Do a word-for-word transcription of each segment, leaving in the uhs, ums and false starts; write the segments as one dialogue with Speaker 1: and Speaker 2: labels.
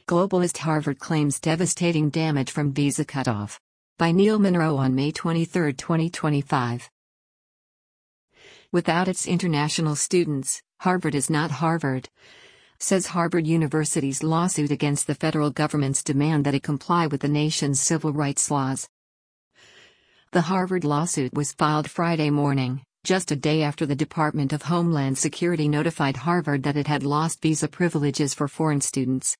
Speaker 1: Globalist Harvard claims devastating damage from visa cutoff. By Neil Monroe on May twenty-third, twenty twenty-five. Without its international students, Harvard is not Harvard, says Harvard University's lawsuit against the federal government's demand that it comply with the nation's civil rights laws. The Harvard lawsuit was filed Friday morning, just a day after the Department of Homeland Security notified Harvard that it had lost visa privileges for foreign students.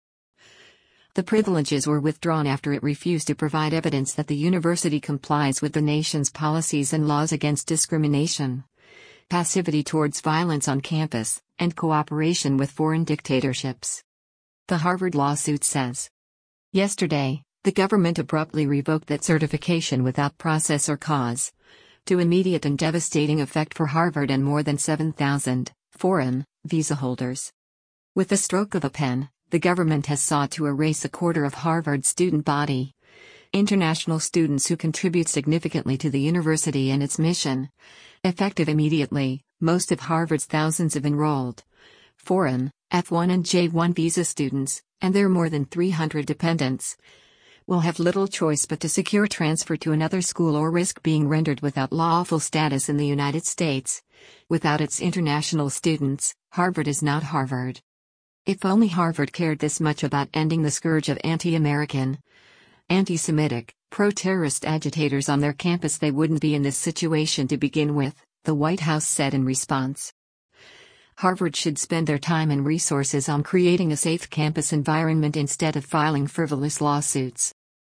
Speaker 1: The privileges were withdrawn after it refused to provide evidence that the university complies with the nation's policies and laws against discrimination, passivity towards violence on campus, and cooperation with foreign dictatorships. The Harvard lawsuit says. Yesterday, the government abruptly revoked that certification without process or cause, to immediate and devastating effect for Harvard and more than seven thousand foreign visa holders. With the stroke of a pen, the government has sought to erase a quarter of Harvard's student body, international students who contribute significantly to the university and its mission. Effective immediately, most of Harvard's thousands of enrolled foreign F one and J one visa students, and their more than three hundred dependents, will have little choice but to secure transfer to another school or risk being rendered without lawful status in the United States. Without its international students, Harvard is not Harvard. If only Harvard cared this much about ending the scourge of anti-American, anti-Semitic, pro-terrorist agitators on their campus, they wouldn't be in this situation to begin with, the White House said in response. Harvard should spend their time and resources on creating a safe campus environment instead of filing frivolous lawsuits.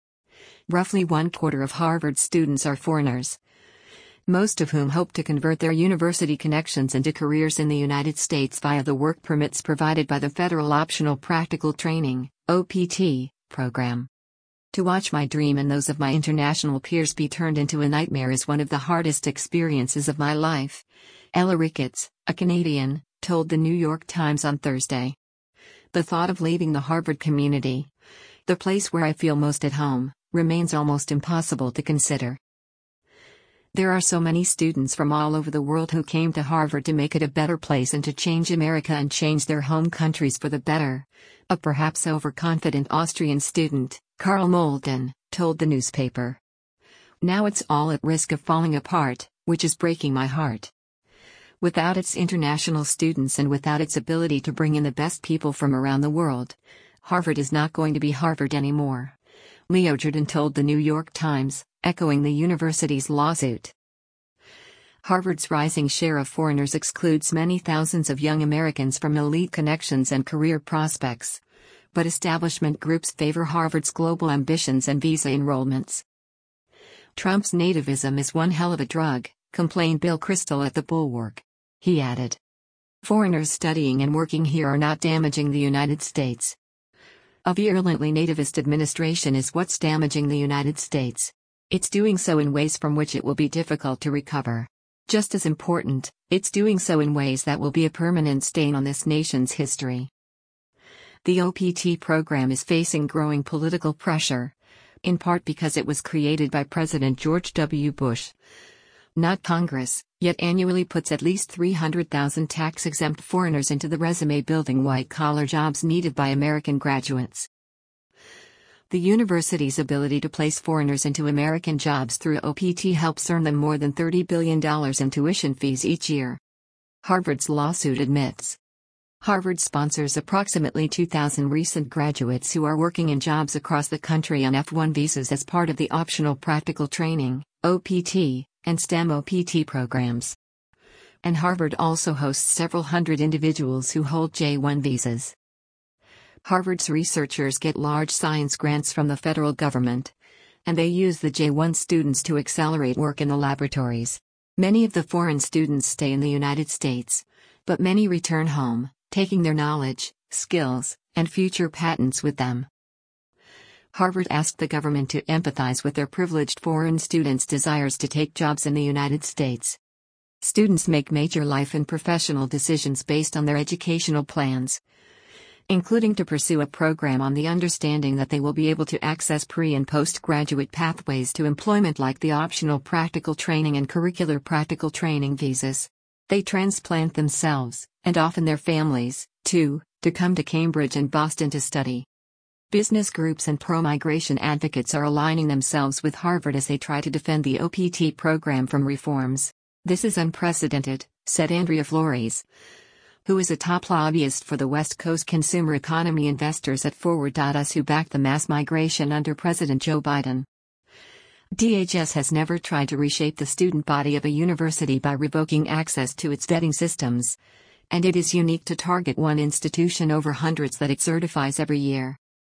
Speaker 1: Roughly one quarter of Harvard students are foreigners, most of whom hope to convert their university connections into careers in the United States via the work permits provided by the Federal Optional Practical Training (O P T) program. To watch my dream and those of my international peers be turned into a nightmare is one of the hardest experiences of my life, Ella Ricketts, a Canadian, told the New York Times on Thursday. The thought of leaving the Harvard community, the place where I feel most at home, remains almost impossible to consider. There are so many students from all over the world who came to Harvard to make it a better place and to change America and change their home countries for the better, a perhaps overconfident Austrian student, Karl Molden, told the newspaper. Now it's all at risk of falling apart, which is breaking my heart. Without its international students and without its ability to bring in the best people from around the world, Harvard is not going to be Harvard anymore, Leo Jordan told the New York Times, echoing the university's lawsuit. Harvard's rising share of foreigners excludes many thousands of young Americans from elite connections and career prospects, but establishment groups favor Harvard's global ambitions and visa enrollments. Trump's nativism is one hell of a drug, complained Bill Kristol at the Bulwark. He added, foreigners studying and working here are not damaging the United States. A virulently nativist administration is what's damaging the United States. It's doing so in ways from which it will be difficult to recover. Just as important, it's doing so in ways that will be a permanent stain on this nation's history. The O P T program is facing growing political pressure, in part because it was created by President George W. Bush, not Congress, yet annually puts at least three hundred thousand tax-exempt foreigners into the resume-building white-collar jobs needed by American graduates. The university's ability to place foreigners into American jobs through O P T helps earn them more than thirty billion dollars in tuition fees each year. Harvard's lawsuit admits. Harvard sponsors approximately two thousand recent graduates who are working in jobs across the country on F one visas as part of the Optional Practical Training, O P T, and STEM O P T programs. And Harvard also hosts several hundred individuals who hold J one visas. Harvard's researchers get large science grants from the federal government, and they use the J one students to accelerate work in the laboratories. Many of the foreign students stay in the United States, but many return home, taking their knowledge, skills, and future patents with them. Harvard asked the government to empathize with their privileged foreign students' desires to take jobs in the United States. Students make major life and professional decisions based on their educational plans, including to pursue a program on the understanding that they will be able to access pre- and postgraduate pathways to employment like the Optional Practical Training and Curricular Practical Training visas. They transplant themselves, and often their families, too, to come to Cambridge and Boston to study. Business groups and pro-migration advocates are aligning themselves with Harvard as they try to defend the O P T program from reforms. "This is unprecedented," said Andrea Flores, who is a top lobbyist for the West Coast consumer economy investors at Forward dot U S who backed the mass migration under President Joe Biden. D H S has never tried to reshape the student body of a university by revoking access to its vetting systems, and it is unique to target one institution over hundreds that it certifies every year.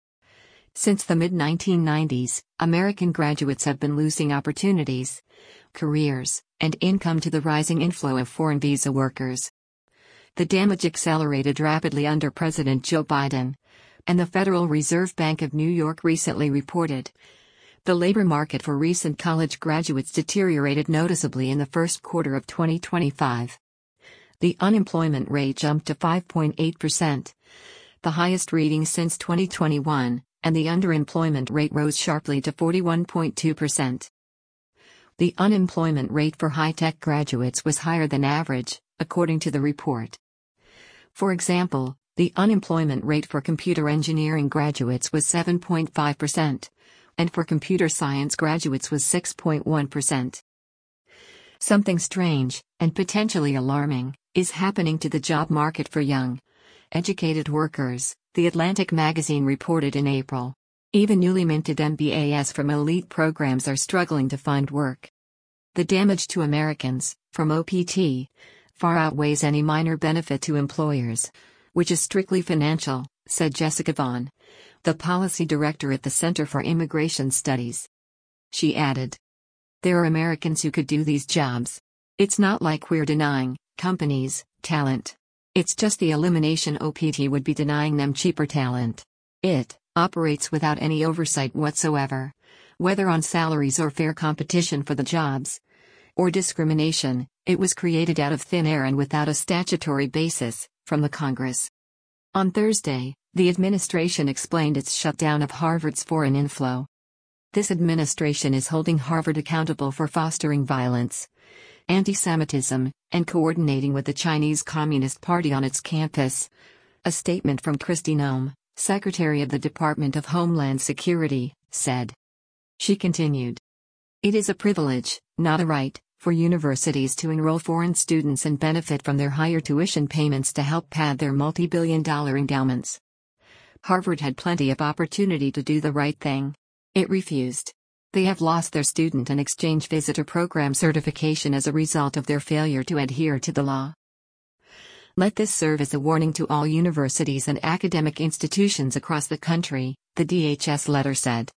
Speaker 1: Since the mid nineteen nineties, American graduates have been losing opportunities, careers, and income to the rising inflow of foreign visa workers. The damage accelerated rapidly under President Joe Biden, and the Federal Reserve Bank of New York recently reported the labor market for recent college graduates deteriorated noticeably in the first quarter of twenty twenty-five. The unemployment rate jumped to five point eight percent, the highest reading since twenty twenty-one, and the underemployment rate rose sharply to forty-one point two percent. The unemployment rate for high-tech graduates was higher than average, according to the report. For example, the unemployment rate for computer engineering graduates was seven point five percent, and for computer science graduates was six point one percent. Something strange, and potentially alarming, is happening to the job market for young, educated workers, The Atlantic magazine reported in April. Even newly minted M B As from elite programs are struggling to find work. The damage to Americans, from O P T, far outweighs any minor benefit to employers, which is strictly financial, said Jessica Vaughn, the policy director at the Center for Immigration Studies. She added, "There are Americans who could do these jobs. It's not like we're denying companies talent. It's just the elimination O P T would be denying them cheaper talent. It operates without any oversight whatsoever, whether on salaries or fair competition for the jobs, or discrimination. It was created out of thin air and without a statutory basis from the Congress." On Thursday, the administration explained its shutdown of Harvard's foreign inflow. This administration is holding Harvard accountable for fostering violence, anti-Semitism, and coordinating with the Chinese Communist Party on its campus. A statement from Kristi Noem, Secretary of the Department of Homeland Security, said. She continued, "It is a privilege, not a right, for universities to enroll foreign students and benefit from their higher tuition payments to help pad their multi-billion dollar endowments. Harvard had plenty of opportunity to do the right thing. It refused. They have lost their student and exchange visitor program certification as a result of their failure to adhere to the law. Let this serve as a warning to all universities and academic institutions across the country," the D H S letter said.